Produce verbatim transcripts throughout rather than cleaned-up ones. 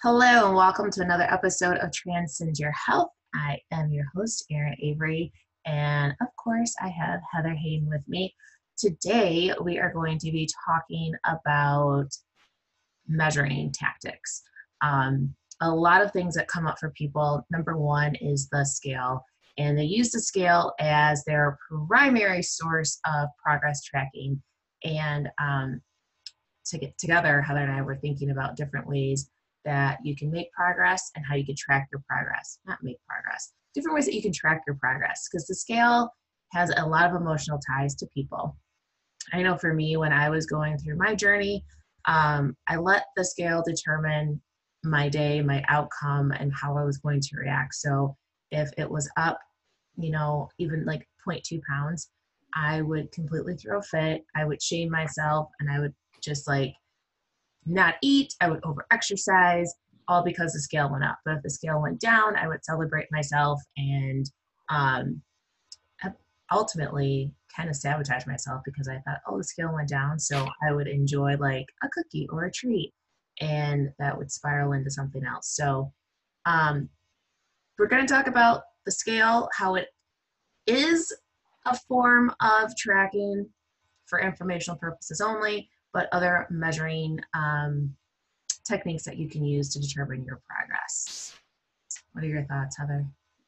Hello, and welcome to another episode of Transcend Your Health. I am your host, Erin Avery, and of course, I have Heather Hayden with me. Today, we are going to be talking about measuring tactics. Um, a lot of things that come up for people. Number one is the scale, and they use the scale as their primary source of progress tracking. And um, to get together, Heather and I were thinking about different ways that you can make progress and how you can track your progress, not make progress, different ways that you can track your progress, because the scale has a lot of emotional ties to people. I know for me, when I was going through my journey, um, I let the scale determine my day, my outcome, and how I was going to react. So if it was up, you know, even like zero point two pounds, I would completely throw a fit. I would shame myself, and I would just like not eat. I would over exercise, all because the scale went up. But if the scale went down, I would celebrate myself and um, ultimately kind of sabotage myself, because I thought, oh, the scale went down, so I would enjoy like a cookie or a treat, and that would spiral into something else. So um, we're going to talk about the scale, how it is a form of tracking for informational purposes only, but other measuring um, techniques that you can use to determine your progress. What are your thoughts, Heather?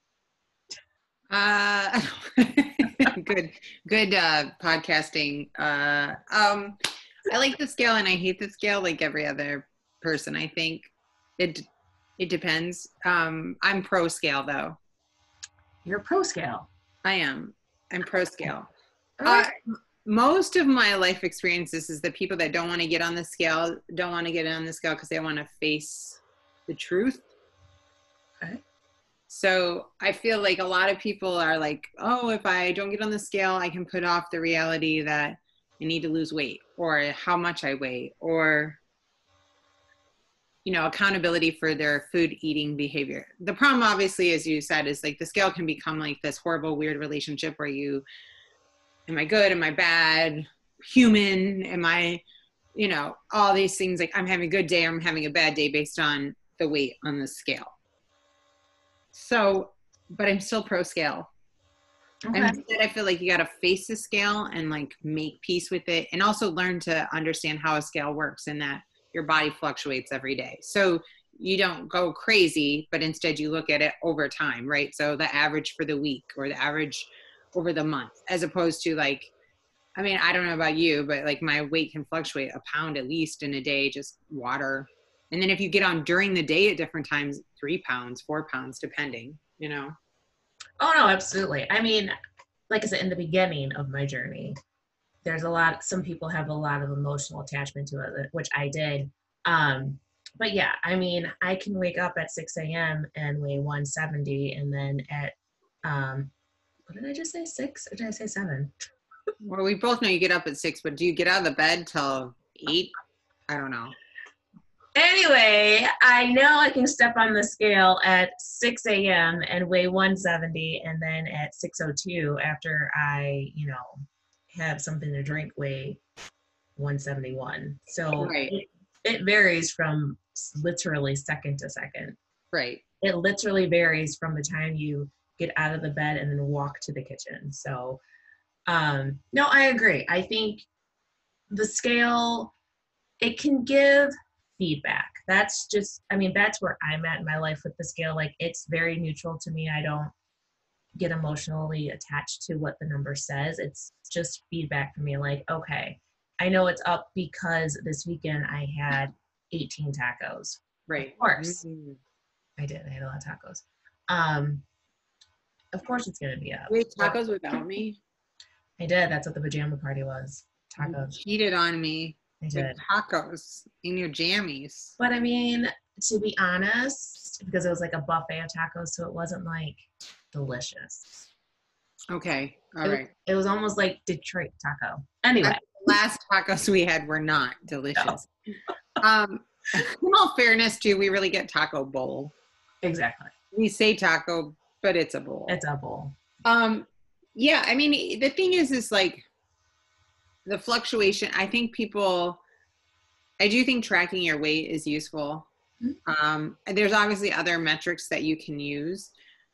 Uh, good, good uh, podcasting. Uh, um, I like the scale and I hate the scale like every other person. I think it it depends. Um, I'm pro scale though. You're pro scale. I am. I'm pro scale. Right. Uh, most of my life experiences is that people that don't want to get on the scale don't want to get on the scale because they want to face the truth. Okay. So I feel like a lot of people are like, oh, if I don't get on the scale, I can put off the reality that I need to lose weight, or how much I weigh, or, you know, accountability for their food eating behavior. The problem, obviously, as you said, is like the scale can become like this horrible, weird relationship where you, am I good? Am I bad? Human? Am I, you know, all these things, like I'm having a good day or I'm having a bad day based on the weight on the scale. So, but I'm still pro scale. Okay. And instead, I feel like you got to face the scale and like make peace with it, and also learn to understand how a scale works and that your body fluctuates every day. So you don't go crazy, but instead you look at it over time, right? So the average for the week or the average over the month, as opposed to like, I mean, I don't know about you, but like my weight can fluctuate a pound at least in a day, just water. And then if you get on during the day at different times, three pounds, four pounds, depending, you know? Oh, no, absolutely. I mean, like I said, in the beginning of my journey, there's a lot, some people have a lot of emotional attachment to it, which I did. Um, but yeah, I mean, I can wake up at six a.m. and weigh one seventy, and then at, um, what did I just say, six? Or did I say seven? Well, we both know you get up at six, but do you get out of the bed till eight? I don't know. Anyway, I know I can step on the scale at six a.m. and weigh one seventy, and then at six oh two, after I, you know, have something to drink, weigh one seventy-one. So Right. it, it varies from literally second to second. Right. It literally varies from the time you get out of the bed and then walk to the kitchen. So, um, no, I agree. I think the scale, it can give feedback. That's just, I mean, that's where I'm at in my life with the scale. Like, it's very neutral to me. I don't get emotionally attached to what the number says. It's just feedback for me. Like, okay, I know it's up because this weekend I had eighteen tacos. Right. Of course. Mm-hmm. I did. I had a lot of tacos. Um, of course it's going to be up. Wait, tacos without me? I did. That's what the pajama party was. Tacos. You cheated on me. I With did. tacos in your jammies. But I mean, to be honest, because it was like a buffet of tacos, so it wasn't like delicious. Okay. All it, right. It was almost like Detroit taco. Anyway. The last tacos we had were not delicious. No. um, in all fairness, too, we really get taco bowl. Exactly. We say taco, but it's a bowl. It's a bowl. Um, yeah, I mean, the thing is, is like the fluctuation. I think people, I do think tracking your weight is useful. Um, and there's obviously other metrics that you can use.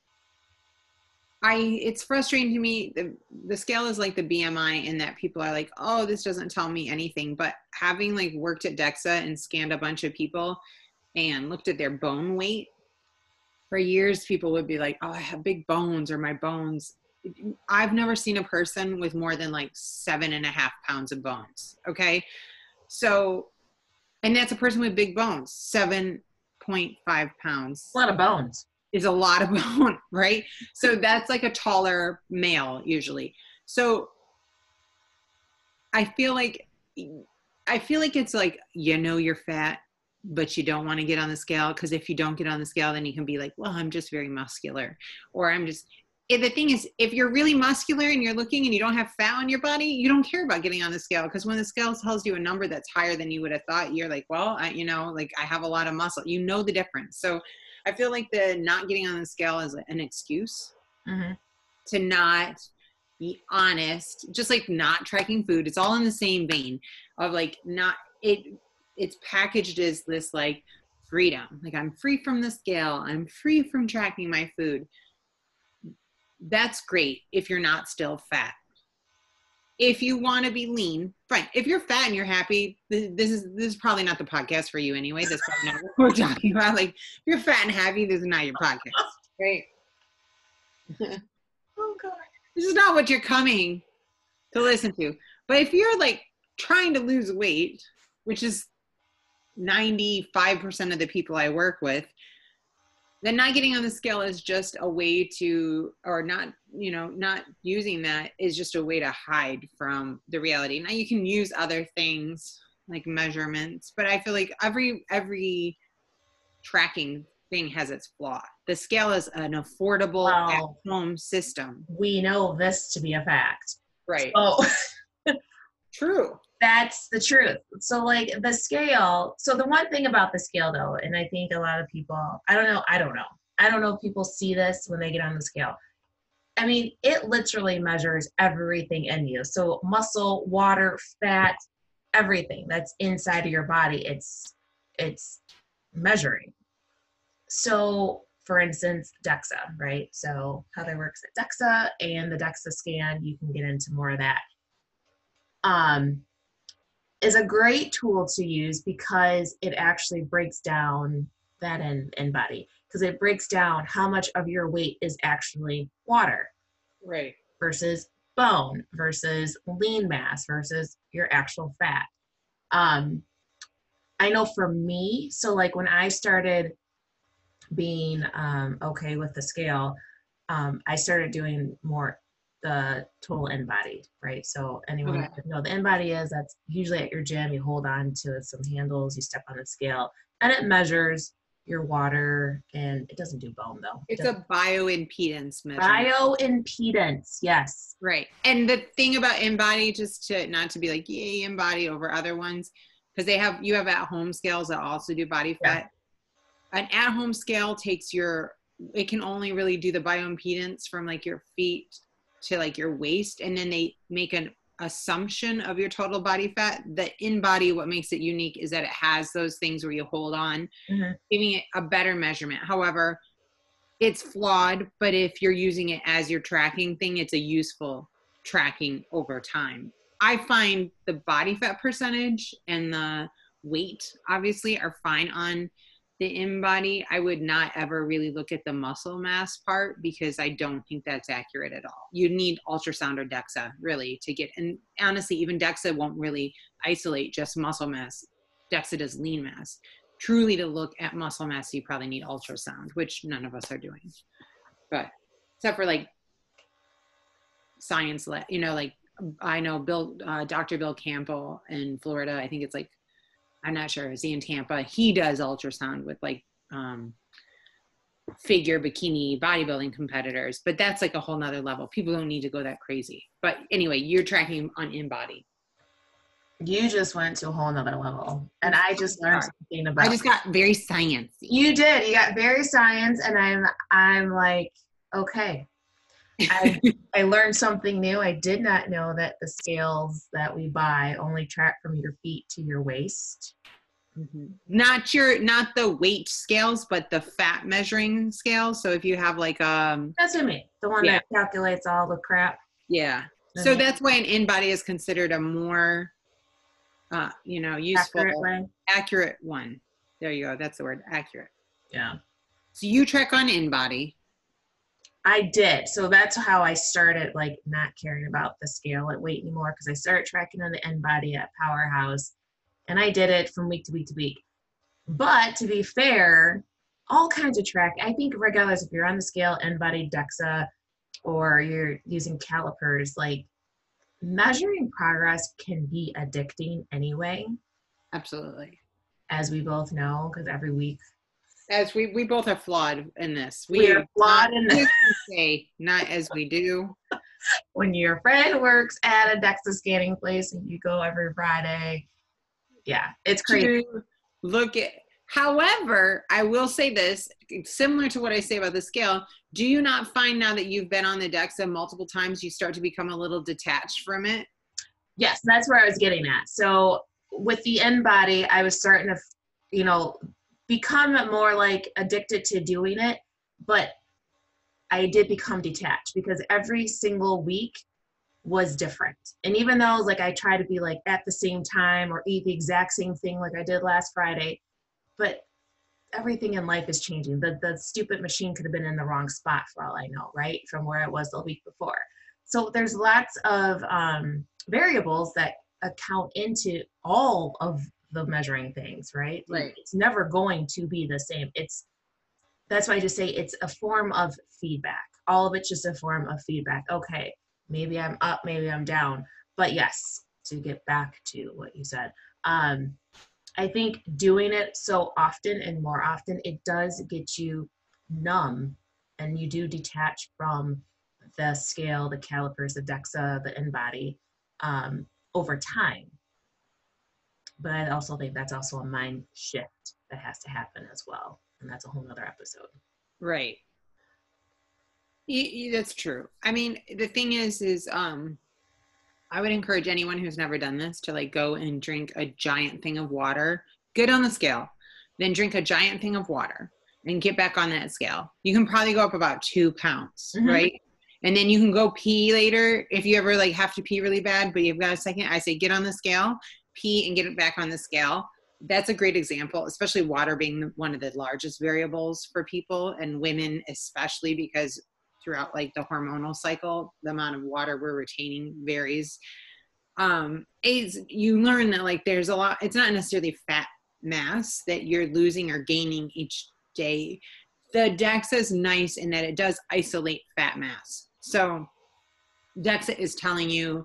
I, it's frustrating to me. The, the scale is like the B M I in that people are like, oh, this doesn't tell me anything. But having like worked at DEXA and scanned a bunch of people and looked at their bone weight, for years, people would be like, oh, I have big bones or my bones. I've never seen a person with more than like seven and a half pounds of bones. Okay. So, and that's a person with big bones, seven point five pounds. A lot of bones. Is a lot of bone, right? So that's like a taller male usually. So I feel like, I feel like it's like, you know, you're fat, but you don't want to get on the scale. Cause if you don't get on the scale, then you can be like, well, I'm just very muscular, or I'm just, the thing is, if you're really muscular and you're looking and you don't have fat on your body, you don't care about getting on the scale. Because when the scale tells you a number that's higher than you would have thought, you're like, well, I, you know, like I have a lot of muscle. You know the difference. So I feel like the not getting on the scale is an excuse mm-hmm. to not be honest, just like not tracking food. It's all in the same vein of like not it. It's packaged as this like freedom. Like I'm free from the scale. I'm free from tracking my food. That's great if you're not still fat. If you want to be lean, fine. If you're fat and you're happy, this is this is probably not the podcast for you anyway. That's probably not what we're talking about. Like, if you're fat and happy, this is not your podcast, right? Oh God, this is not what you're coming to listen to. But if you're like trying to lose weight, which is ninety-five percent of the people I work with, then not getting on the scale is just a way to, or not, you know, not using that is just a way to hide from the reality. Now you can use other things like measurements, but I feel like every, every tracking thing has its flaw. The scale is an affordable well, at-home system. We know this to be a fact. Right. Oh, true. That's the truth. So like the scale, so the one thing about the scale though, and I think a lot of people, I don't know, I don't know. I don't know if people see this when they get on the scale. I mean, it literally measures everything in you. So muscle, water, fat, everything that's inside of your body, it's it's measuring. So for instance, DEXA, right? So Heather works at DEXA and the DEXA scan, you can get into more of that. Um, is a great tool to use because it actually breaks down that in, in body, because it breaks down how much of your weight is actually water, right, versus bone, versus lean mass, versus your actual fat. Um, I know for me, so like when I started being um, okay with the scale, um, I started doing more the total InBody, right? So anyone okay. that know the InBody is, that's usually at your gym, you hold on to some handles, you step on the scale, and it measures your water, and it doesn't do bone though. It's it a bioimpedance measurement. Bioimpedance, yes. Right. And the thing about InBody, just to not to be like, yay, InBody over other ones, because they have, you have at-home scales that also do body fat. Yeah. An at-home scale takes your, it can only really do the bioimpedance from like your feet to like your waist, and then they make an assumption of your total body fat. The InBody, what makes it unique is that it has those things where you hold on, mm-hmm. giving it a better measurement. However, it's flawed, but if you're using it as your tracking thing, it's a useful tracking over time. I find the body fat percentage and the weight obviously are fine on the InBody. I would not ever really look at the muscle mass part because I don't think that's accurate at all. You need ultrasound or DEXA really to get, and honestly, even DEXA won't really isolate just muscle mass. DEXA does lean mass. Truly to look at muscle mass, you probably need ultrasound, which none of us are doing. But except for like science, you know, like I know Bill, uh, Doctor Bill Campbell in Florida, I think it's like, I'm not sure, is he in Tampa? He does ultrasound with like um, figure bikini bodybuilding competitors, but that's like a whole nother level. People don't need to go that crazy. But anyway, you're tracking on InBody. You just went to a whole nother level. And I just learned something about I just got very sciencey. You did. You got very science, and I'm I'm like, okay. I I learned something new. I did not know that the scales that we buy only track from your feet to your waist, Mm-hmm. Not your, not the weight scales, but the fat measuring scales. So if you have like, um, That's what I mean. The one yeah. that calculates all the crap. Yeah. So that's why an InBody is considered a more, uh, you know, useful, accurate way. accurate one. There you go. That's the word, accurate. Yeah. So you track on InBody. I did. So that's how I started, like, not caring about the scale at weight anymore, because I started tracking on the InBody at Powerhouse, and I did it from week to week to week. But to be fair, all kinds of track. I think regardless if you're on the scale, InBody, DEXA, or you're using calipers, like, measuring progress can be addicting anyway. Absolutely. As we both know, because every week. As we, we both are flawed in this. We, we are flawed in this. Say, not as we do. When your friend works at a DEXA scanning place and you go every Friday, yeah, it's crazy. To look at, however, I will say this, similar to what I say about the scale, do you not find now that you've been on the DEXA multiple times, you start to become a little detached from it? Yes, that's where I was getting at. So with the InBody, I was starting to, you know, become more like addicted to doing it, but I did become detached because every single week was different. And even though like I try to be like at the same time or eat the exact same thing like I did last Friday, but everything in life is changing. The the stupid machine could have been in the wrong spot for all I know, right? From where it was the week before. So there's lots of um, variables that account into all of the measuring things, right? Right. It's never going to be the same. It's that's why I just say it's a form of feedback. All of it's just a form of feedback. Okay, maybe I'm up, maybe I'm down. But yes, to get back to what you said, um, I think doing it so often and more often, it does get you numb, and you do detach from the scale, the calipers, the DEXA, the InBody um, over time. But I also think that's also a mind shift that has to happen as well. And that's a whole nother episode. Right. You, you, that's true. I mean, the thing is, is um, I would encourage anyone who's never done this to like go and drink a giant thing of water, get on the scale, then drink a giant thing of water and get back on that scale. You can probably go up about two pounds, mm-hmm. right? And then you can go pee later. If you ever like have to pee really bad, but you've got a second, I say, get on the scale, pee and get it back on the scale. That's a great example, especially water being one of the largest variables for people and women, especially because throughout like the hormonal cycle, the amount of water we're retaining varies. Um, is you learn that like there's a lot, it's not necessarily fat mass that you're losing or gaining each day. The DEXA is nice in that it does isolate fat mass. So DEXA is telling you,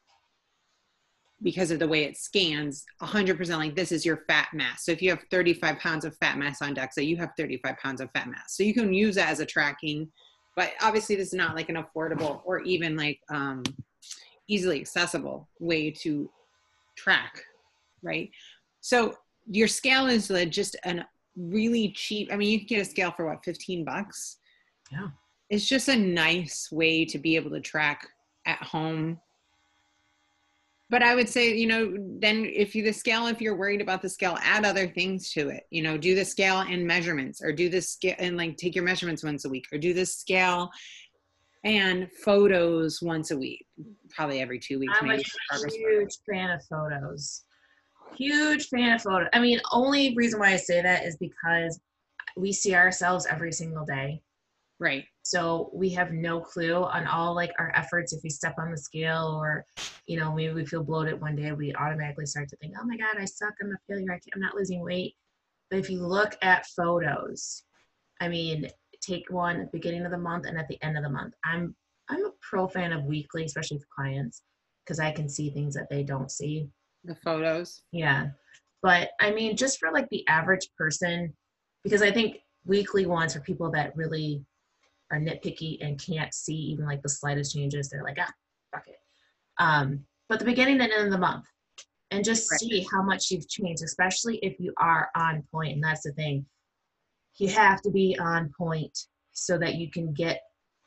because of the way it scans, one hundred percent like this is your fat mass. So if you have thirty-five pounds of fat mass on DEXA, you have thirty-five pounds of fat mass. So you can use that as a tracking, but obviously this is not like an affordable or even like um, easily accessible way to track, right? So your scale is just a really cheap, I mean, you can get a scale for what, fifteen bucks? Yeah. It's just a nice way to be able to track at home. But I would say, you know, then if you, the scale, if you're worried about the scale, add other things to it, you know, do the scale and measurements, or do the scale and like take your measurements once a week, or do the scale and photos once a week, probably every two weeks. I'm maybe. a huge fan of photos. Huge fan of photos. I mean, only reason why I say that is because we see ourselves every single day. Right. So we have no clue on all like our efforts. If we step on the scale, or, you know, maybe we feel bloated one day, we automatically start to think, oh my God, I suck. I'm a failure. I can't, I'm not losing weight. But if you look at photos, I mean, take one at the beginning of the month and at the end of the month. I'm, I'm a pro fan of weekly, especially for clients, because I can see things that they don't see. The photos. Yeah. But I mean, just for like the average person, because I think weekly ones for people that really are nitpicky and can't see even like the slightest changes, they're like, ah, fuck it. Um, but the beginning and end of the month, and just right. see how much you've changed, especially if you are on point. And that's the thing. You have to be on point so that you can get,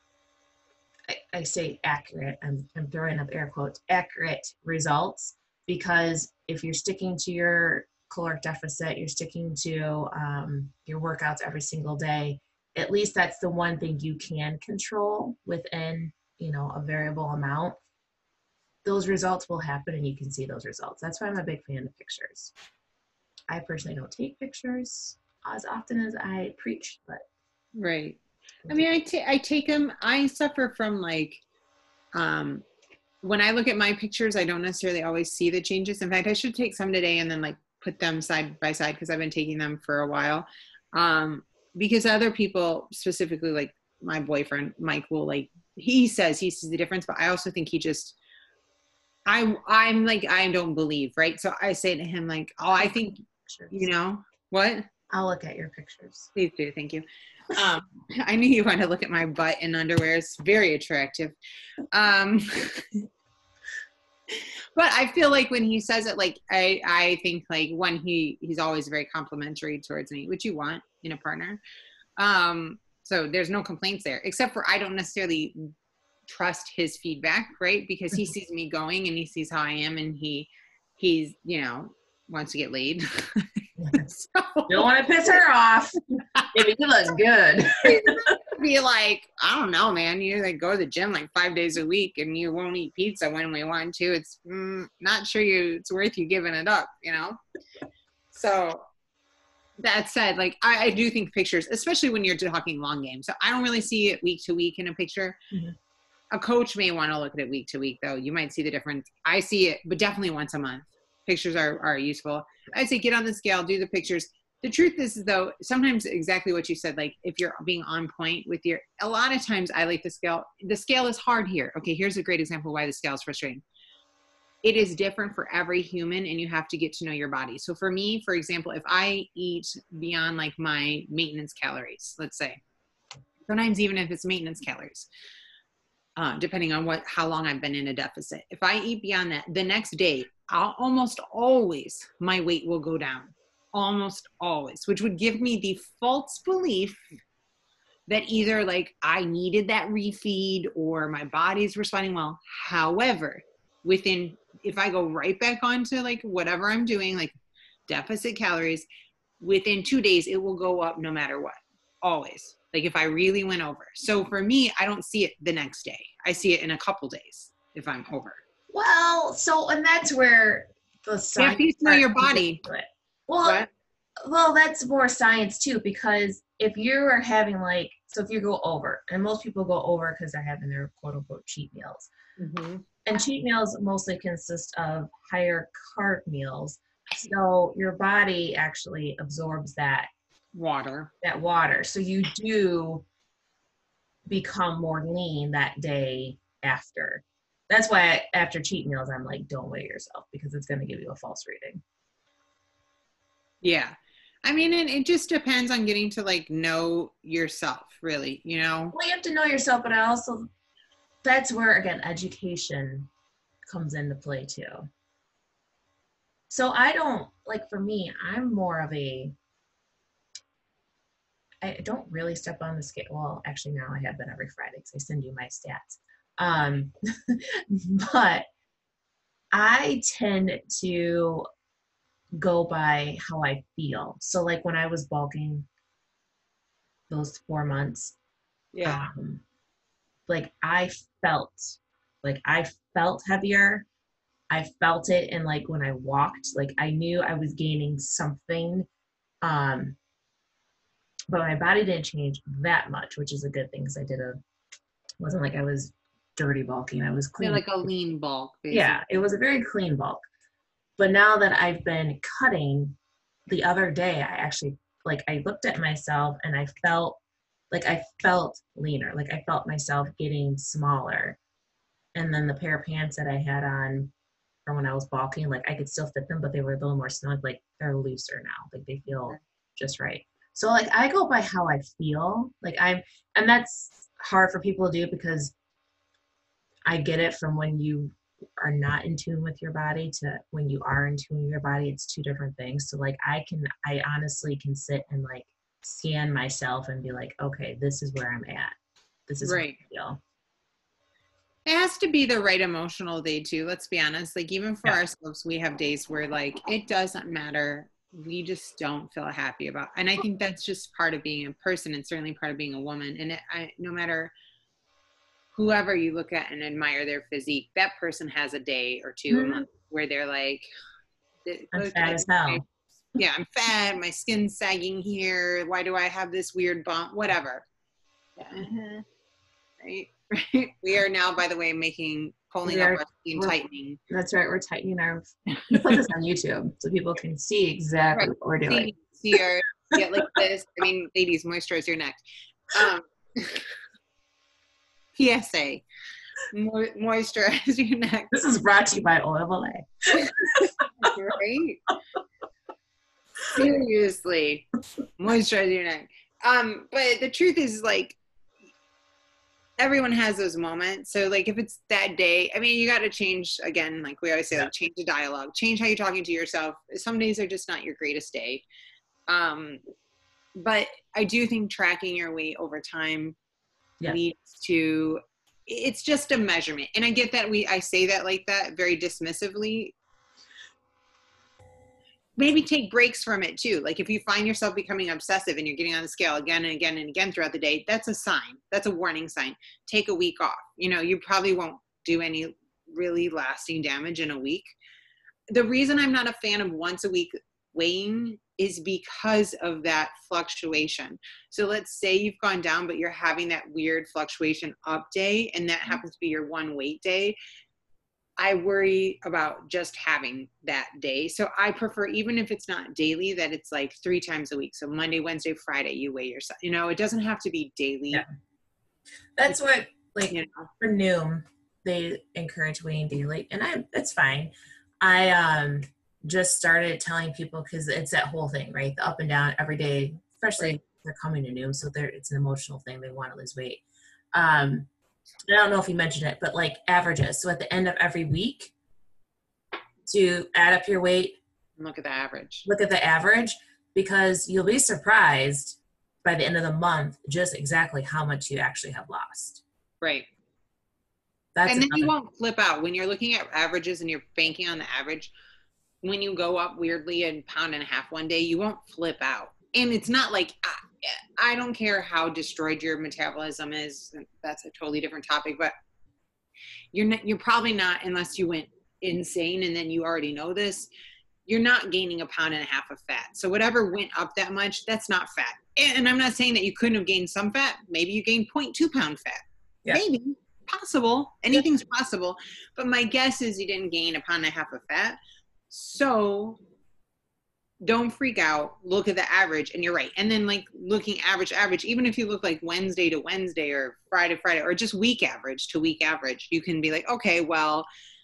I, I say accurate, I'm, I'm throwing up air quotes, accurate results. Because if you're sticking to your caloric deficit, you're sticking to um, your workouts every single day, at least that's the one thing you can control within, you know, a variable amount. Those results will happen and you can see those results. That's why I'm a big fan of pictures. I personally don't take pictures as often as I preach, but. Right. I mean, I, ta- I take them, I suffer from like, um, when I look at my pictures, I don't necessarily always see the changes. In fact, I should take some today and then like put them side by side because I've been taking them for a while. Um, because other people, specifically like my boyfriend, Mike, will like, he says he sees the difference, but I also think he just, I, I'm like, I don't believe, right? So I say to him like, oh, I think, you know, what? I'll look at your pictures. Please do. Thank you. Um, I knew you wanted to look at my butt in underwear. It's very attractive. Um, but I feel like when he says it, like, I, I think like when he, he's always very complimentary towards me, which you want in a partner. Um, so there's no complaints there, except for I don't necessarily trust his feedback, right? Because he sees me going and he sees how I am and he, he's, you know, wants to get laid. So, don't want to piss her off. Maybe you look good. Be like, I don't know, man. You like go to the gym like five days a week and you won't eat pizza when we want to. It's mm, not sure you it's worth you giving it up, you know? So that said, like I, I do think pictures, especially when you're talking long games. So I don't really see it week to week in a picture. Mm-hmm. A coach may want to look at it week to week though. You might see the difference. I see it, but definitely once a month. Pictures are, are useful. I'd say get on the scale, do the pictures. The truth is though, sometimes exactly what you said, like if you're being on point with your, a lot of times I like the scale. The scale is hard here. Okay, here's a great example why the scale is frustrating. It is different for every human and you have to get to know your body. So for me, for example, if I eat beyond like my maintenance calories, let's say, sometimes even if it's maintenance calories, uh, depending on what, how long I've been in a deficit, if I eat beyond that, the next day, I'll almost always, my weight will go down. Almost always, which would give me the false belief that either like I needed that refeed or my body's responding well. However, within, if I go right back onto like whatever I'm doing, like deficit calories, within two days, it will go up no matter what, always. Like if I really went over. So for me, I don't see it the next day. I see it in a couple days if I'm over. Well, so, and that's where the science. You have to know your body. Well, what? well, that's more science too, because if you are having like, so if you go over, and most people go over because they're having their quote unquote cheat meals. Mm-hmm. And cheat meals mostly consist of higher carb meals. So your body actually absorbs that water, that water. So you do become more lean that day after. That's why I, after cheat meals, I'm like, don't weigh yourself because it's going to give you a false reading. Yeah. I mean, it, it just depends on getting to like know yourself really, you know? Well, you have to know yourself, but I also, that's where again, education comes into play too. So I don't, like for me, I'm more of a, I don't really step on the scale. Well, actually now I have been every Friday because I send you my stats. Um, but I tend to go by how I feel. So like when I was bulking those four months, yeah, um, like I felt, like I felt heavier. I felt it. And like when I walked, like I knew I was gaining something. Um, but my body didn't change that much, which is a good thing because I did a, it wasn't like I was dirty bulking. I was clean. Yeah, like a lean bulk. Basically. Yeah, it was a very clean bulk. But now that I've been cutting, the other day I actually, like I looked at myself and I felt, like I felt leaner. Like I felt myself getting smaller. And then the pair of pants that I had on from when I was bulking, like I could still fit them, but they were a little more snug. Like they're looser now. Like they feel just right. So like I go by how I feel. Like I'm, and that's hard for people to do because I get it from when you are not in tune with your body to when you are in tune with your body. It's two different things. So like I can, I honestly can sit and like scan myself and be like, okay, this is where I'm at. This is right. How I feel. It has to be the right emotional day too. Let's be honest. Like even for yeah. ourselves, we have days where like, it doesn't matter we just don't feel happy about. And I think that's just part of being a person, and certainly part of being a woman. And it, I, no matter whoever you look at and admire their physique, that person has a day or two Mm-hmm. a month where they're like, I'm fat as hell. Yeah, I'm fat, my skin's sagging here, why do I have this weird bump, whatever. Yeah. Mm-hmm. Right, right. We are now, by the way, making pulling We up are- our skin, we're- tightening. That's right. We're tightening our. We put this on YouTube so people can see exactly Right. what we're doing. See, see our, get like this. I mean, ladies, moisturize your neck. Um, P S A, mo- moisturize your neck. This is brought to you by Oil Valet. Right? Seriously, moisturize your neck. Um, but the truth is, like, everyone has those moments. So, like, if it's that day, I mean, you got to change, again, like we always say, like, change the dialogue, change how you're talking to yourself. Some days are just not your greatest day. Um, but I do think tracking your weight over time Yeah. leads to, it's just a measurement. And I get that we, I say that like that very dismissively. Maybe take breaks from it too. Like if you find yourself becoming obsessive and you're getting on the scale again and again and again throughout the day, that's a sign. That's a warning sign. Take a week off. You know, you probably won't do any really lasting damage in a week. The reason I'm not a fan of once a week weighing is because of that fluctuation. So let's say you've gone down, but you're having that weird fluctuation up day, and that happens to be your one weight day. I worry about just having that day. So I prefer, even if it's not daily, that it's like three times a week. So Monday, Wednesday, Friday, you weigh yourself. You know, it doesn't have to be daily. Yeah. That's what, like, You know. for Noom, they encourage weighing daily, and I, that's fine. I um just started telling people, because it's that whole thing, right? The up and down every day, especially if they're coming to Noom, so they're, it's an emotional thing. They want to lose weight. Um, I don't know if you mentioned it, but like averages. So at the end of every week, to add up your weight, Look at the average. look at the average, because you'll be surprised by the end of the month just exactly how much you actually have lost. Right. That's And then you another- won't flip out when you're looking at averages and you're banking on the average. When you go up weirdly a pound and a half one day, you won't flip out. And it's not like, I, I don't care how destroyed your metabolism is. That's a totally different topic, but you're not, you're probably not, unless you went insane and then you already know this, you're not gaining a pound and a half of fat. So whatever went up that much, that's not fat. And I'm not saying that you couldn't have gained some fat. Maybe you gained zero point two pound fat. Yeah. Maybe. Possible. Anything's possible. But my guess is you didn't gain a pound and a half of fat. So don't freak out. Look at the average, and you're right. And then like looking average, average, even if you look like Wednesday to Wednesday or Friday, Friday, or just week average to week average, you can be like, okay, well,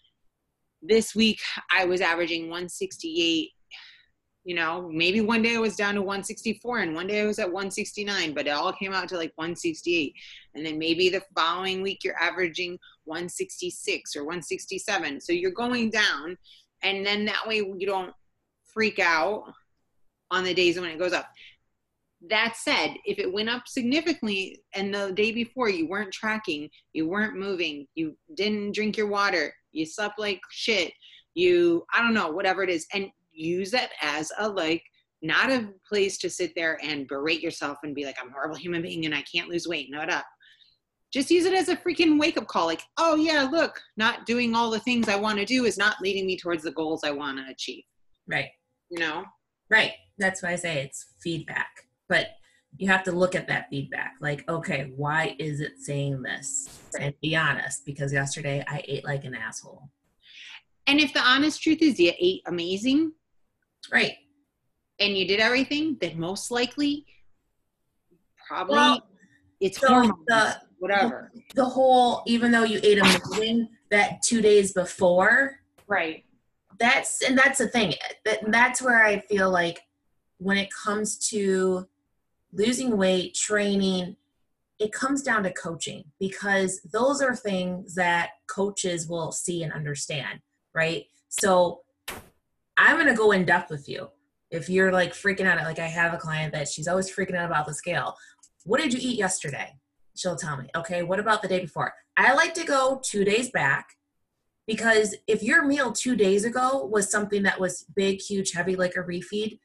this week I was averaging one sixty-eight. You know, maybe one day I was down to one sixty-four and one day I was at one sixty-nine, but it all came out to like one sixty-eight. And then maybe the following week you're averaging one sixty-six or one sixty-seven. So you're going down, and then that way you don't freak out on the days when it goes up. That said, if it went up significantly and the day before you weren't tracking, you weren't moving, you didn't drink your water, you slept like shit, you, I don't know, whatever it is, and use that as a, like, not a place to sit there and berate yourself and be like, I'm a horrible human being and I can't lose weight. No, it up. Just use it as a freaking wake-up call. Like, oh yeah, look, not doing all the things I want to do is not leading me towards the goals I want to achieve. Right. You know? Right. That's why I say it's feedback. But you have to look at that feedback. Like, okay, why is it saying this? And be honest, because yesterday I ate like an asshole. And if the honest truth is you ate amazing, Right. and you did everything, then most likely, probably, Well, it's so hormones, the- whatever. The whole, even though you ate amazing, that two days before, Right. that's, and that's the thing. That, that's where I feel like when it comes to losing weight, training, it comes down to coaching, because those are things that coaches will see and understand, right? So I'm going to go in depth with you. If you're like freaking out, like I have a client that she's always freaking out about the scale. What did you eat yesterday? She'll tell me. Okay, what about the day before? I like to go two days back, because if your meal two days ago was something that was big, huge, heavy, like a refeed,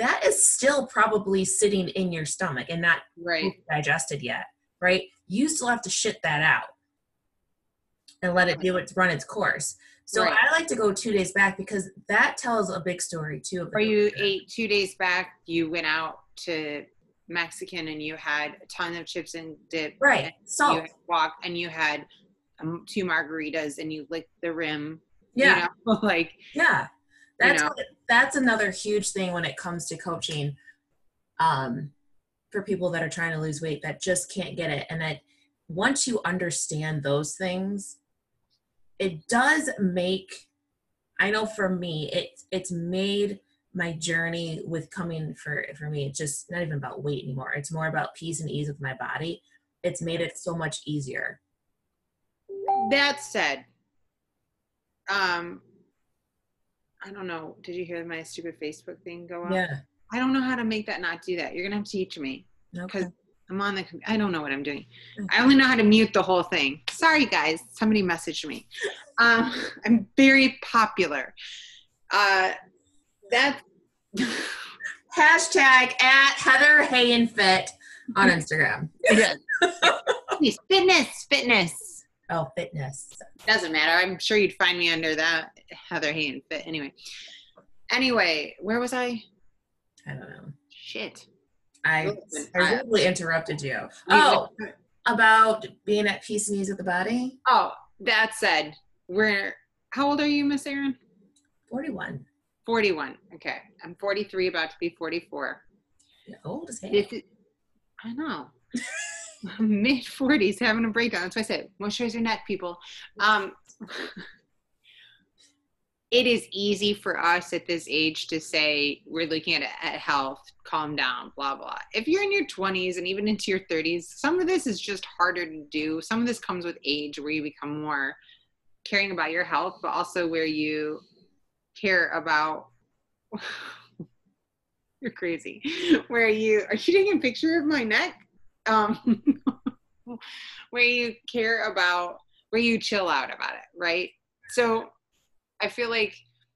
that is still probably sitting in your stomach and not Right. digested yet, right? You still have to shit that out and let it do its run its course. So Right. I like to go two days back because that tells a big story too. Or you ate two days back, you went out to Mexican and you had a ton of chips and dip. Right. And Salt. you walked and you had um, two margaritas and you licked the rim. Yeah. You know, like, yeah. That's, you know. that's another huge thing when it comes to coaching um, for people that are trying to lose weight that just can't get it. And that once you understand those things, it does make, I know for me, it, it's made my journey with coming for, for me, it's just not even about weight anymore. It's more about peace and ease with my body. It's made it so much easier. That said, um, I don't know. Did you hear my stupid Facebook thing go up? Yeah. I don't know how to make that not do that. You're going to have to teach me. Because Okay. I'm on the, I don't know what I'm doing. I only know how to mute the whole thing. Sorry, guys. Somebody messaged me. Um, I'm very popular. Uh, that's Hashtag at Heather Hayen Fit on Instagram. yes. Please, fitness, fitness. Oh, fitness. Doesn't matter. I'm sure you'd find me under that Heather Hayen Fit. Anyway. Anyway, where was I? I don't know. Shit. I, Listen, I I- rudely interrupted you. We- Oh, about being at peace and ease with the body? Oh, that said, we're, how old are you, Miss Erin? forty-one. forty-one. Okay. I'm forty-three, about to be forty-four. You're old as hell. This is, I know. Mid forties, having a breakdown. That's why I said, moisturize your neck, people. Um, it is easy for us at this age to say we're looking at, at health, calm down, blah, blah. If you're in your twenties and even into your thirties, some of this is just harder to do. Some of this comes with age where you become more caring about your health, but also where you care about, you're crazy, where you, are you taking a picture of my neck? Um, where you care about, where you chill out about it, right? So I feel like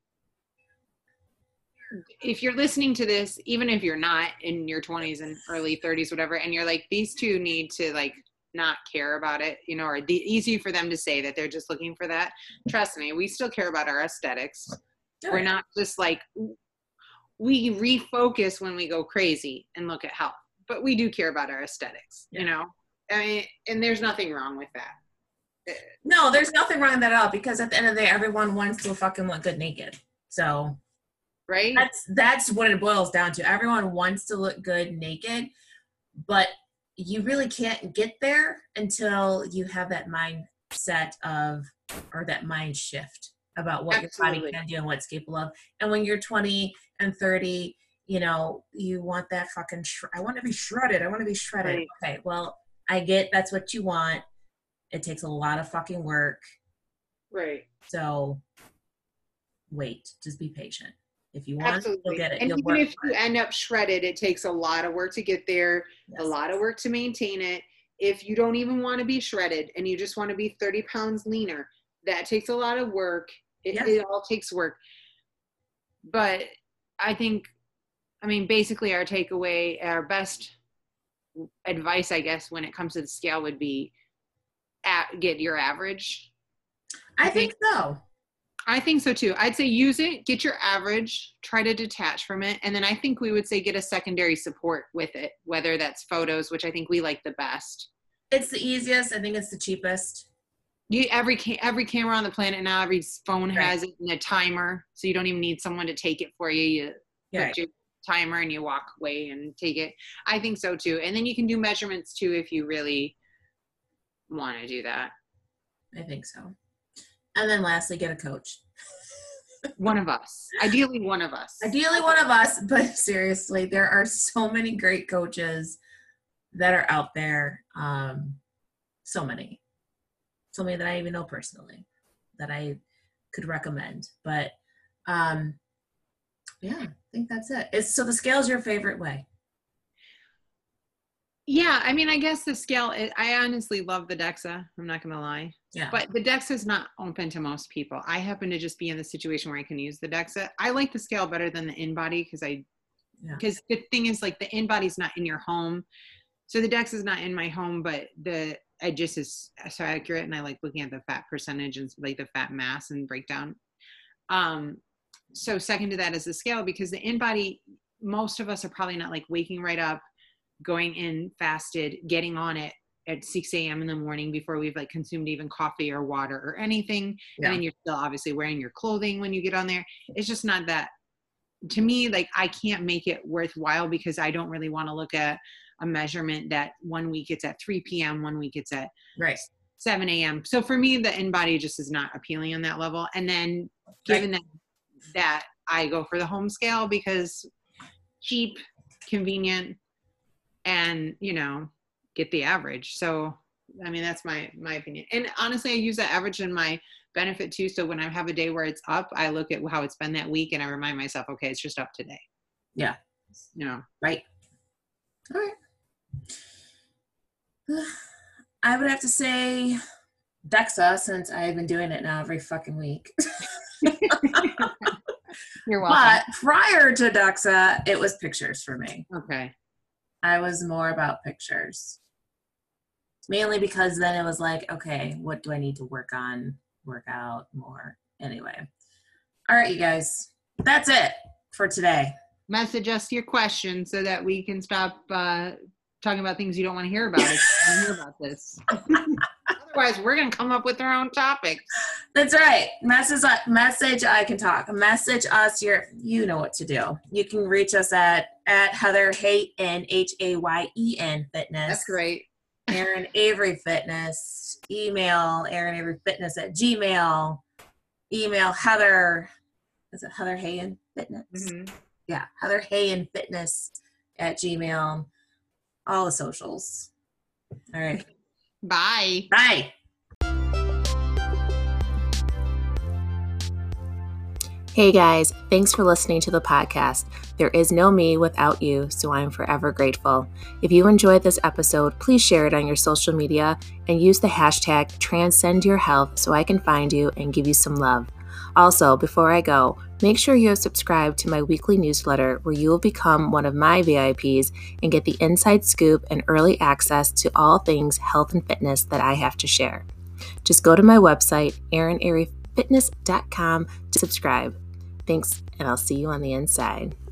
if you're listening to this, even if you're not in your twenties and early thirties, whatever, and you're like, these two need to like not care about it, you know, or the easy for them to say that they're just looking for that. Trust me, we still care about our aesthetics. Oh, We're yeah. not just like, we refocus when we go crazy and look at health, but we do care about our aesthetics, Yeah. you know, I mean, and there's nothing wrong with that. No, there's nothing wrong with that at all because at the end of the day, everyone wants to fucking look good naked. So Right? that's that's what it boils down to. Everyone wants to look good naked, but you really can't get there until you have that mindset of, or that mind shift about what Absolutely. your body can do and what it's capable of. And when you're twenty and thirty, you know, you want that fucking, sh- I want to be shredded. I want to be shredded. Right. Okay, well, I get that's what you want. It takes a lot of fucking work. Right. So wait, just be patient. If you want it, Absolutely. you'll get it. And You'll even work if for you it. end up shredded, it takes a lot of work to get there, Yes. a lot of work to maintain it. If you don't even want to be shredded and you just want to be thirty pounds leaner, that takes a lot of work. It, Yes. it all takes work. But I think, I mean, basically our takeaway, our best advice, I guess, when it comes to the scale would be at, get your average. I think so. I think so too. I'd say use it, get your average, try to detach from it. And then I think we would say get a secondary support with it, whether that's photos, which I think we like the best. It's the easiest. I think it's the cheapest. You, every, ca- every camera on the planet now, every phone Right. has it in a timer. So you don't even need someone to take it for you. You Yeah. put your timer and you walk away and take it. I think so too. And then you can do measurements too if you really want to do that. I think so. And then lastly, get a coach. One of us. Ideally one of us. Ideally one of us, but seriously, there are so many great coaches that are out there. Um, so many. So many that I even know personally that I could recommend. But um, yeah, I think that's it. It's, so the scale is your favorite way. Yeah, I mean, I guess the scale, I honestly love the DEXA. I'm not going to lie. Yeah. But the DEXA is not open to most people. I happen to just be in the situation where I can use the DEXA. I like the scale better than the InBody because I Yeah. Because the thing is, like, the InBody's not in your home. So the DEXA is not in my home, but the I just is so accurate, and I like looking at the fat percentage and like the fat mass and breakdown. Um, so second to that is the scale, because the InBody, most of us are probably not like waking right up, going in fasted, getting on it at six a.m. in the morning before we've like consumed even coffee or water or anything. Yeah. And then you're still obviously wearing your clothing when you get on there. It's just not that, to me, like I can't make it worthwhile, because I don't really want to look at a measurement that one week it's at three p.m., one week it's at right. seven a.m. So for me, the InBody just is not appealing on that level. And then given right. that, that I go for the home scale because cheap, convenient, and, you know, get the average. So, I mean, that's my, my opinion. And honestly, I use that average in my benefit too. So when I have a day where it's up, I look at how it's been that week and I remind myself, okay, it's just up today. Yeah. You know, right. All right. I would have to say DEXA, since I've been doing it now every fucking week. You're welcome. But prior to DEXA, it was pictures for me. Okay. I was more about pictures. Mainly because then it was like, okay, what do I need to work on, work out more? Anyway. All right, you guys. That's it for today. Message us your questions so that we can stop uh, talking about things you don't want to hear about. If you want to hear about this. Otherwise, we're going to come up with our own topics. That's right. Message, message, I can talk. Message us your, you know what to do. You can reach us at, at Heather Hayen, H A Y E N Fitness. That's great. Erin Avery Fitness. Email Erin Avery Fitness at Gmail. Email Heather, is it Heather Hayen Fitness? Mm-hmm. Yeah, Heather Hayen Fitness at Gmail. All the socials. All right. Bye. Bye. Hey guys, thanks for listening to the podcast. There is no me without you, so I'm forever grateful. If you enjoyed this episode, please share it on your social media and use the hashtag Transcend Your Health so I can find you and give you some love. Also, before I go, make sure you have subscribed to my weekly newsletter where you will become one of my V I Ps and get the inside scoop and early access to all things health and fitness that I have to share. Just go to my website, erin avery fitness dot com, to subscribe. Thanks, and I'll see you on the inside.